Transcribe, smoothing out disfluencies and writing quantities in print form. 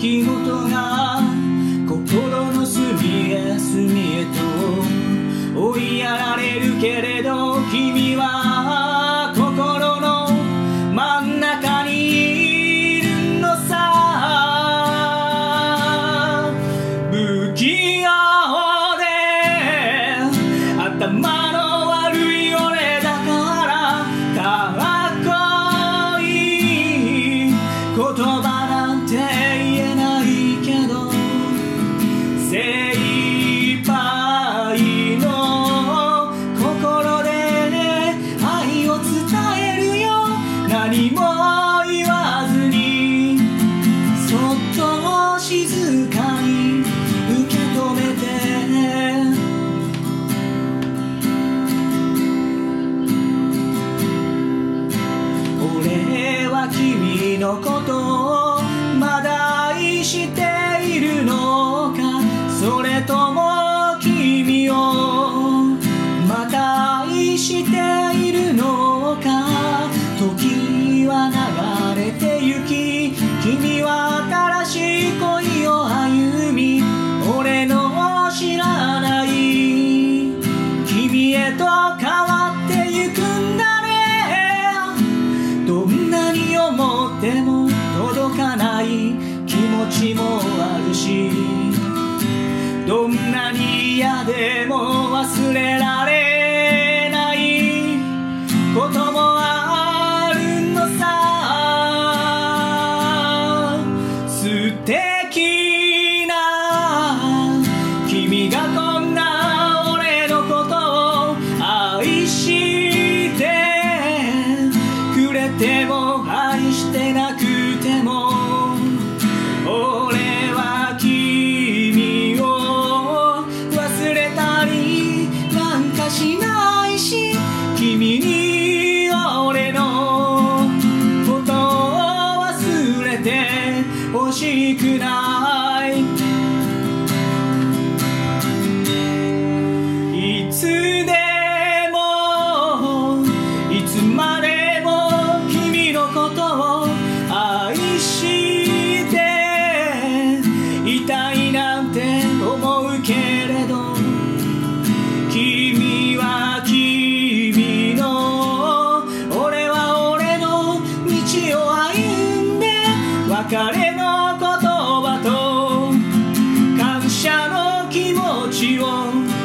き事が心の隅へ隅へと追いやられるけれど、君は心の真ん中にいるのさ。不器用で頭の悪い俺だからかっこいい言葉なんて言えないけど、精一杯の心で愛を伝えるよ。何も言わずにそっと静かに受け止めて、俺は君のことをまだ愛しているのか、それとも君をまた愛しているのか。時は流れてゆき、君は新しい恋を歩み、俺の知らない君へと変わってゆくんだね。どんなに思っても届かない気持ちもあるし、どんなに嫌でも忘れられないこともあるのさ。素敵な君がこんな俺のことを愛してくれても愛してなくても、俺は君を忘れたりなんかしないし、君に俺のことを忘れてほしくない。いつでもいつまでも君のことを愛していたいなんて思うけれど、君は君の俺は俺の道を歩んで、別れの言葉と感謝の気持ちを